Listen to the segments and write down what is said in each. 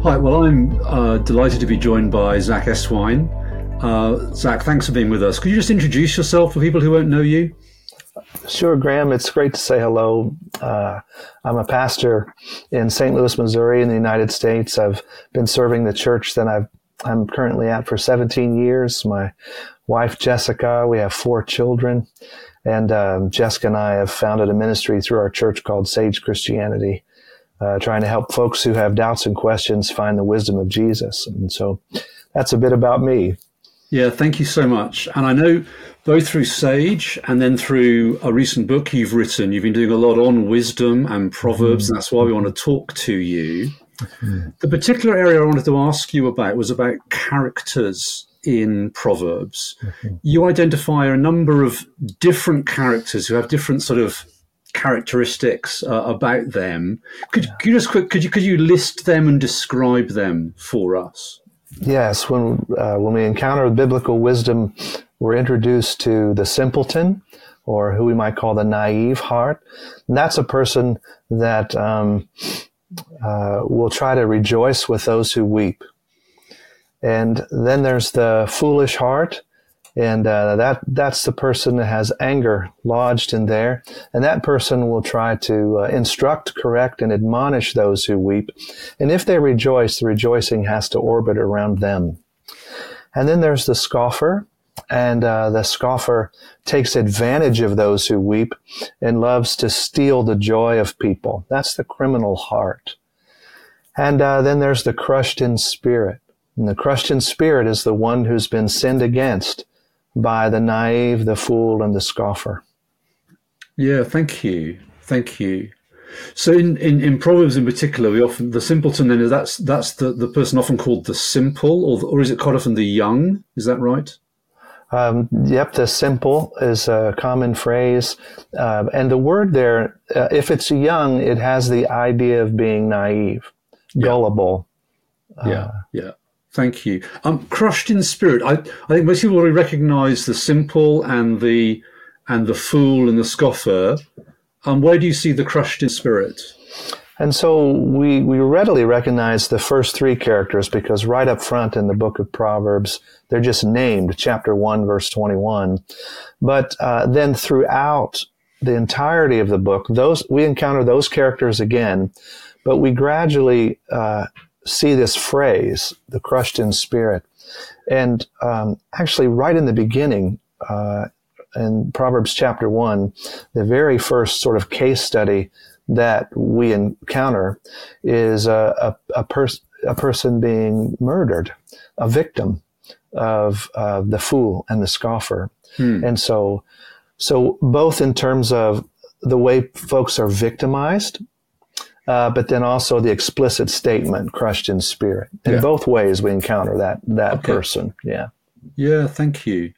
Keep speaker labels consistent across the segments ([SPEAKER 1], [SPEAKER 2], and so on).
[SPEAKER 1] Hi, well, I'm delighted to be joined by Zach Eswine. Zach, thanks for being with us. Could you just introduce yourself for people who won't know you?
[SPEAKER 2] Sure, Graham. It's great to say hello. I'm a pastor in St. Louis, Missouri in the United States. I've been serving the church that I'm currently at for 17 years. My wife, Jessica, we have 4 children. And Jessica and I have founded a ministry through our church called Sage Christianity, trying to help folks who have doubts and questions find the wisdom of Jesus. And so that's a bit about me.
[SPEAKER 1] Yeah, thank you so much. And I know both through Sage and then through a recent book you've written, you've been doing a lot on wisdom and Proverbs, and that's why we want to talk to you. The particular area I wanted to ask you about was about characters in Proverbs. You identify a number of different characters who have different sort of characteristics about them. Could you list them and describe them for us?
[SPEAKER 2] Yes, when we encounter biblical wisdom, we're introduced to the simpleton, or who we might call the naive heart. And that's a person that will try to rejoice with those who weep. And then there's the foolish heart, and that's the person that has anger lodged in there. And that person will try to instruct, correct, and admonish those who weep. And if they rejoice, the rejoicing has to orbit around them. And then there's the scoffer, and the scoffer takes advantage of those who weep and loves to steal the joy of people. That's the criminal heart. And then there's the crushed in spirit. And the crushed in spirit is the one who's been sinned against by the naive, the fool, and the scoffer. Yeah,
[SPEAKER 1] thank you. Thank you. So in Proverbs in particular, the simpleton then that's the person often called the simple, or is it quite often the young? Is that right?
[SPEAKER 2] Yep, the simple is a common phrase. And the word there, if it's young, it has the idea of being naive, gullible.
[SPEAKER 1] Yeah. Thank you. Crushed in spirit. I think most people already recognize the simple and the fool and the scoffer. Where do you see the crushed in spirit?
[SPEAKER 2] And so we readily recognize the first 3 characters, because right up front in the book of Proverbs, they're just named, chapter 1, verse 21. But then throughout the entirety of the book, we encounter those characters again, but we gradually see this phrase, the crushed in spirit. And actually right in the beginning, in Proverbs chapter 1, the very first sort of case study that we encounter is a person being murdered, a victim of the fool and the scoffer. And so both in terms of the way folks are victimized, but then also the explicit statement, crushed in spirit. In both ways we encounter that person. Yeah.
[SPEAKER 1] Yeah, thank you.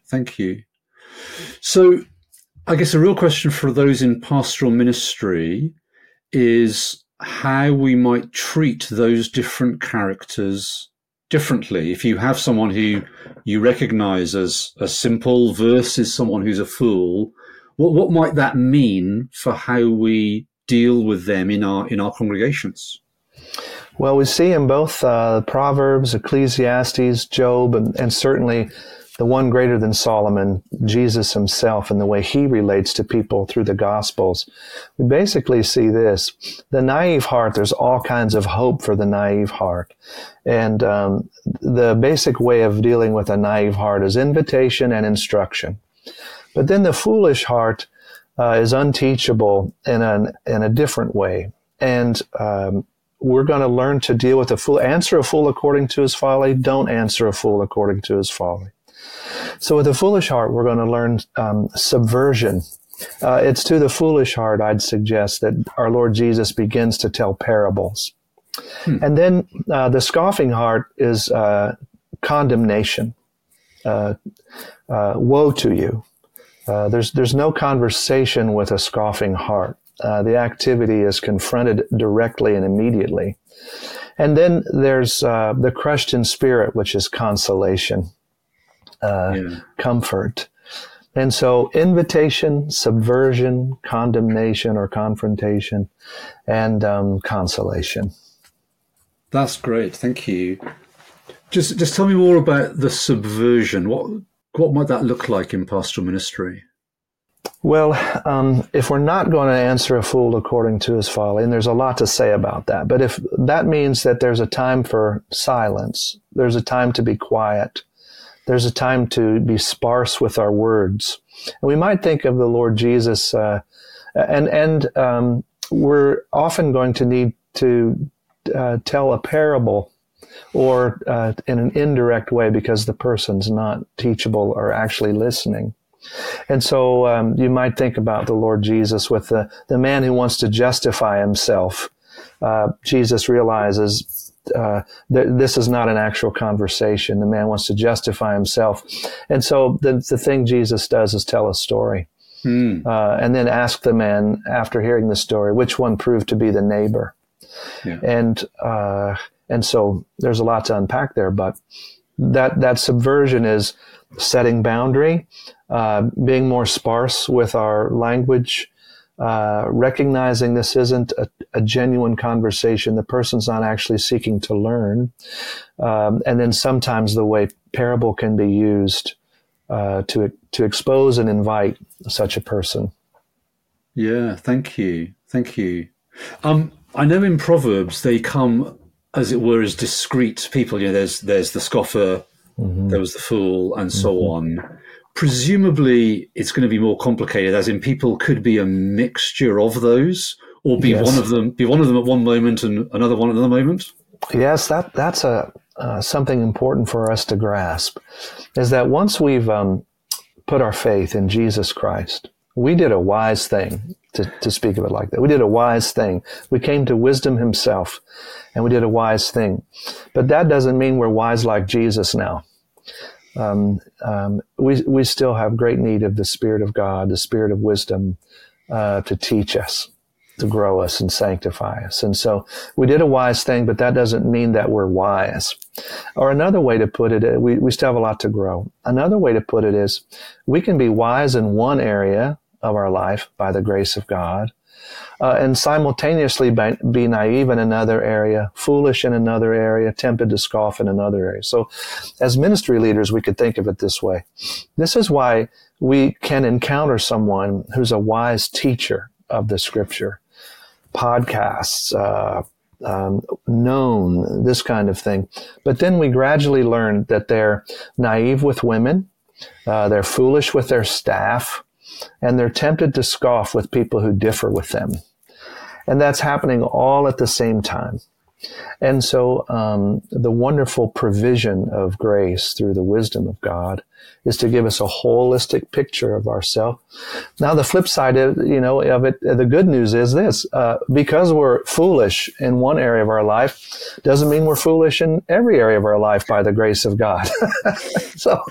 [SPEAKER 1] So I guess a real question for those in pastoral ministry is how we might treat those different characters differently. If you have someone who you recognize as a simple versus someone who's a fool, what might that mean for how we deal with them in our congregations?
[SPEAKER 2] Well, we see in both Proverbs, Ecclesiastes, Job, and certainly the one greater than Solomon, Jesus himself, and the way he relates to people through the Gospels. We basically see this. The naive heart, there's all kinds of hope for the naive heart. And the basic way of dealing with a naive heart is invitation and instruction. But then the foolish heart is unteachable in a different way. And we're going to learn to deal with a fool. Answer a fool according to his folly. Don't answer a fool according to his folly. So with the foolish heart, we're going to learn subversion. It's to the foolish heart, I'd suggest, that our Lord Jesus begins to tell parables. And then the scoffing heart is condemnation. Woe to you. There's no conversation with a scoffing heart. The activity is confronted directly and immediately. And then there's the crushed in spirit, which is consolation, comfort. And so invitation, subversion, condemnation or confrontation, and consolation.
[SPEAKER 1] That's great. Thank you. Just tell me more about the subversion. What might that look like in pastoral ministry?
[SPEAKER 2] Well, if we're not going to answer a fool according to his folly, and there's a lot to say about that, but if that means that there's a time for silence, there's a time to be quiet, there's a time to be sparse with our words. And we might think of the Lord Jesus, we're often going to need to tell a parable or in an indirect way because the person's not teachable or actually listening. And so you might think about the Lord Jesus with the man who wants to justify himself. Jesus realizes that this is not an actual conversation. The man wants to justify himself. And so the thing Jesus does is tell a story. And then ask the man, after hearing the story, which one proved to be the neighbor. Yeah. And so there's a lot to unpack there, but that subversion is setting boundary, being more sparse with our language, recognizing this isn't a genuine conversation. The person's not actually seeking to learn. And then sometimes the way parable can be used to expose and invite such a person.
[SPEAKER 1] Yeah, thank you. Thank you. I know in Proverbs they come, as it were, as discrete people. You know, there's the scoffer, there was the fool, and so on. Presumably, it's going to be more complicated, as in people could be a mixture of those, or be one of them at one moment and another one at another moment.
[SPEAKER 2] Yes, that's something important for us to grasp, is that once we've put our faith in Jesus Christ, we did a wise thing, to speak of it like that. We did a wise thing. We came to wisdom himself, and we did a wise thing. But that doesn't mean we're wise like Jesus now. We still have great need of the Spirit of God, the Spirit of wisdom, to teach us, to grow us and sanctify us. And so we did a wise thing, but that doesn't mean that we're wise. Or another way to put it, we still have a lot to grow. Another way to put it is we can be wise in one area of our life by the grace of God, and simultaneously be naive in another area, foolish in another area, tempted to scoff in another area. So as ministry leaders, we could think of it this way. This is why we can encounter someone who's a wise teacher of the Scripture, podcasts, known, this kind of thing. But then we gradually learn that they're naive with women, they're foolish with their staff, and they're tempted to scoff with people who differ with them. And that's happening all at the same time. And so the wonderful provision of grace through the wisdom of God is to give us a holistic picture of ourselves. Now, the flip side of it, the good news is this: because we're foolish in one area of our life, doesn't mean we're foolish in every area of our life by the grace of God. So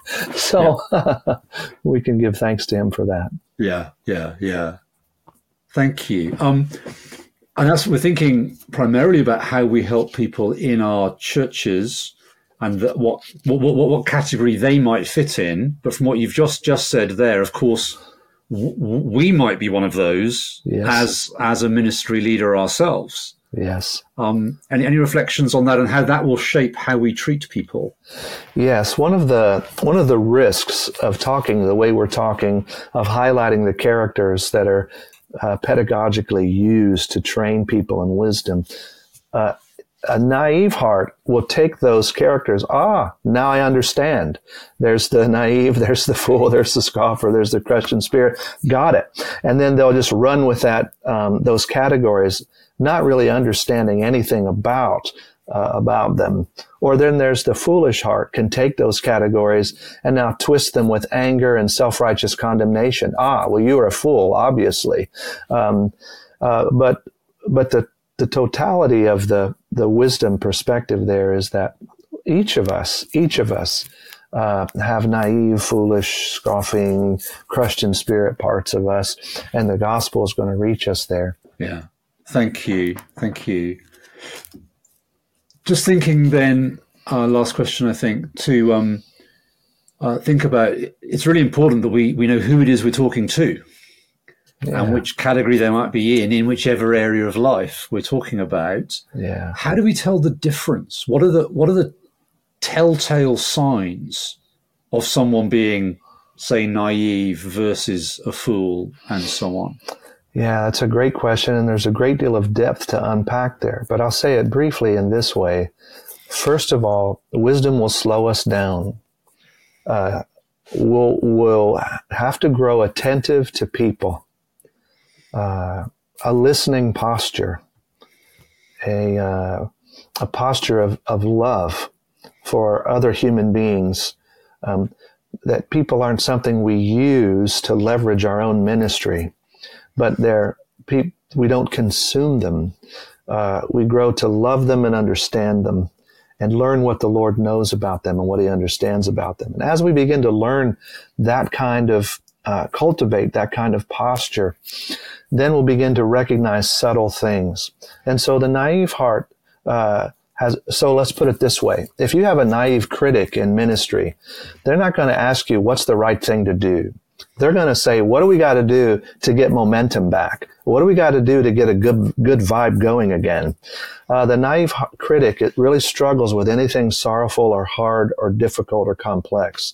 [SPEAKER 2] we can give thanks to Him for that.
[SPEAKER 1] Yeah. Thank you. And that's, we're thinking primarily about how we help people in our churches and what category they might fit in. But from what you've just said there, of course, we might be one of those. Yes. as a ministry leader ourselves.
[SPEAKER 2] Yes.
[SPEAKER 1] Any reflections on that and how that will shape how we treat people?
[SPEAKER 2] Yes. One of the risks of talking the way we're talking, of highlighting the characters that are pedagogically used to train people in wisdom, a naive heart will take those characters. Now I understand. There's the naive, there's the fool, there's the scoffer, there's the Christian spirit. Got it. And then they'll just run with that, those categories, not really understanding anything about them. Or then there's the foolish heart, can take those categories and now twist them with anger and self-righteous condemnation. Well, you are a fool, obviously. But the totality of the wisdom perspective there is that each of us have naive, foolish, scoffing, crushed in spirit parts of us, and the gospel is going to reach us there.
[SPEAKER 1] Yeah. Thank you. Just thinking then, last question, I think, to think about, it's really important that we know who it is we're talking to. and which category they might be in whichever area of life we're talking about.
[SPEAKER 2] Yeah.
[SPEAKER 1] How do we tell the difference? What are the telltale signs of someone being, say, naive versus a fool, and so on?
[SPEAKER 2] Yeah, that's a great question, and there's a great deal of depth to unpack there. But I'll say it briefly in this way. First of all, wisdom will slow us down. We'll have to grow attentive to people, a listening posture, a posture of love for other human beings, that people aren't something we use to leverage our own ministry, but we don't consume them. We grow to love them and understand them and learn what the Lord knows about them and what he understands about them. And as we begin to learn that kind of, cultivate that kind of posture, then we'll begin to recognize subtle things. And so the naive heart so let's put it this way. If you have a naive critic in ministry, they're not going to ask you what's the right thing to do. They're going to say, what do we got to do to get momentum back? What do we got to do to get a good vibe going again? The naive critic, it really struggles with anything sorrowful or hard or difficult or complex.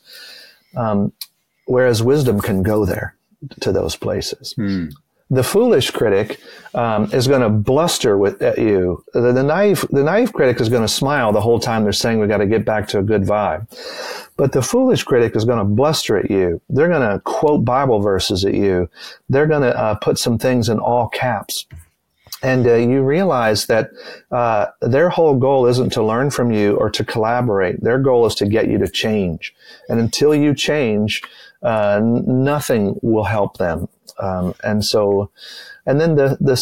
[SPEAKER 2] Whereas wisdom can go there to those places. The foolish critic is going to bluster at you. The naive critic is going to smile the whole time they're saying we got to get back to a good vibe. But the foolish critic is going to bluster at you. They're going to quote Bible verses at you. They're going to put some things in all caps. And you realize that their whole goal isn't to learn from you or to collaborate. Their goal is to get you to change. And until you change, nothing will help them. And then the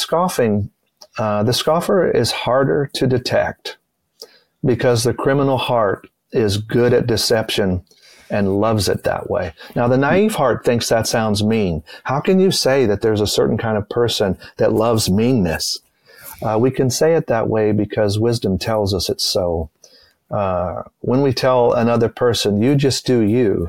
[SPEAKER 2] scoffer is harder to detect because the criminal heart is good at deception and loves it that way. Now, the naive heart thinks that sounds mean. How can you say that there's a certain kind of person that loves meanness? We can say it that way because wisdom tells us it's so. When we tell another person, you just do you,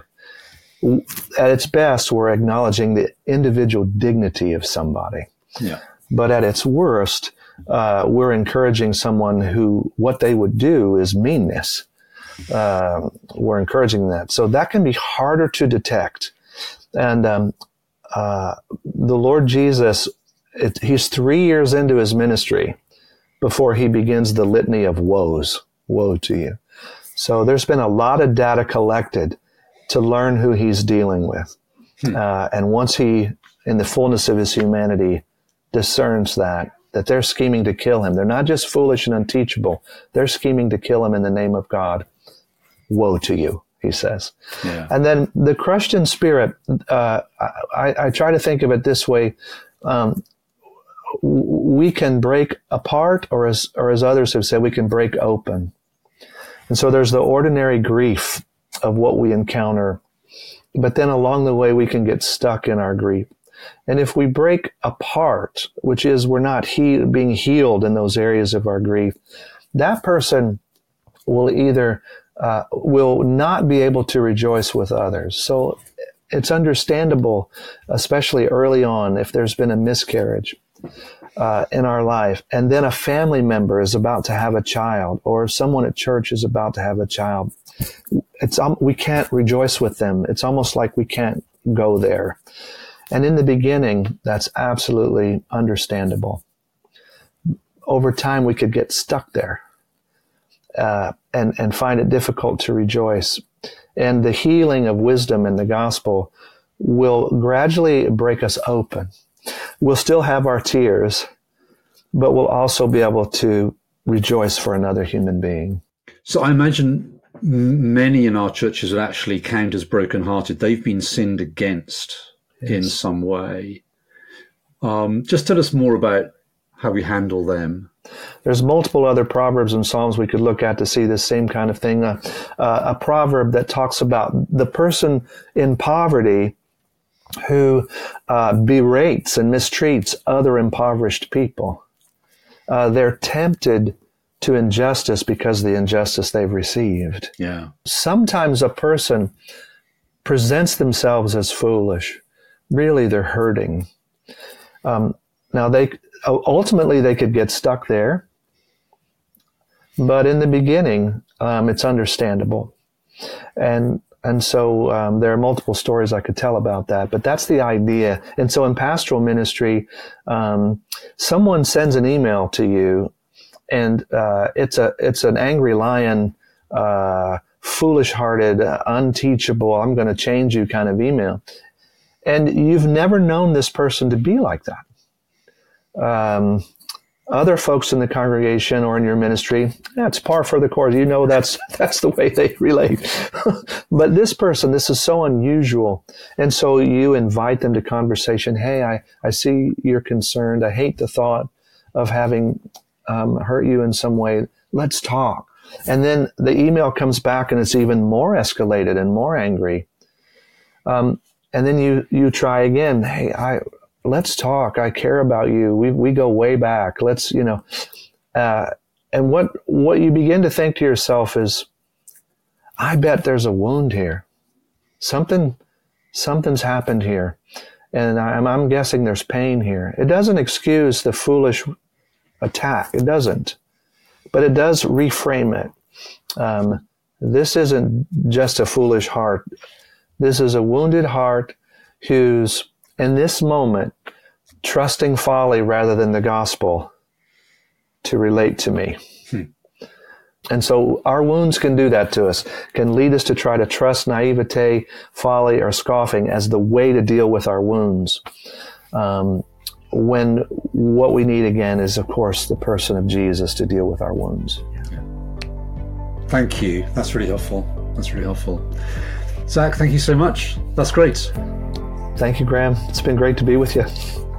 [SPEAKER 2] at its best, we're acknowledging the individual dignity of somebody.
[SPEAKER 1] Yeah.
[SPEAKER 2] But at its worst, we're encouraging someone who what they would do is meanness. We're encouraging that. So that can be harder to detect. And the Lord Jesus, he's 3 years into his ministry before he begins the litany of woes. Woe to you. So there's been a lot of data collected to learn who he's dealing with. And once he, in the fullness of his humanity, discerns that they're scheming to kill him. They're not just foolish and unteachable. They're scheming to kill him in the name of God. Woe to you, he says. Yeah. And then the crushed in spirit, I try to think of it this way. We can break apart, or as others have said, we can break open. And so there's the ordinary grief of what we encounter, but then along the way we can get stuck in our grief. And if we break apart, which is we're not being healed in those areas of our grief, that person will either will not be able to rejoice with others. So it's understandable, especially early on, if there's been a miscarriage in our life, and then a family member is about to have a child, or someone at church is about to have a child. We can't rejoice with them. It's almost like we can't go there. And in the beginning, that's absolutely understandable. Over time, we could get stuck there and find it difficult to rejoice. And the healing of wisdom in the gospel will gradually break us open. We'll still have our tears, but we'll also be able to rejoice for another human being.
[SPEAKER 1] So I imagine many in our churches are actually counted as brokenhearted. They've been sinned against in some way. Just tell us more about how we handle them.
[SPEAKER 2] There's multiple other proverbs and psalms we could look at to see this same kind of thing. A proverb that talks about the person in poverty who berates and mistreats other impoverished people. They're tempted to injustice because of the injustice they've received.
[SPEAKER 1] Yeah.
[SPEAKER 2] Sometimes a person presents themselves as foolish. Really, they're hurting. Now, ultimately they could get stuck there, but in the beginning, it's understandable. And so there are multiple stories I could tell about that, but that's the idea. And so in pastoral ministry, someone sends an email to you, and it's an angry lion, foolish-hearted, unteachable, I'm going to change you kind of email. And you've never known this person to be like that. Other folks in the congregation or in your ministry, it's par for the course. You know that's the way they relate. But this person, this is so unusual. And so you invite them to conversation. Hey, I see you're concerned. I hate the thought of having hurt you in some way. Let's talk. And then the email comes back and it's even more escalated and more angry. And then you try again. Hey, let's talk. I care about you. We go way back. Let's, and what you begin to think to yourself is, I bet there's a wound here. Something's happened here. And I'm guessing there's pain here. It doesn't excuse the foolish attack. It doesn't. But it does reframe it. This isn't just a foolish heart. This is a wounded heart who's, in this moment, trusting folly rather than the gospel to relate to me. And so our wounds can do that to us, can lead us to try to trust naivete, folly, or scoffing as the way to deal with our wounds. When what we need again is, of course, the person of Jesus to deal with our wounds.
[SPEAKER 1] Thank you. That's really helpful. Zach, thank you so much. That's great.
[SPEAKER 2] Thank you, Graham. It's been great to be with you.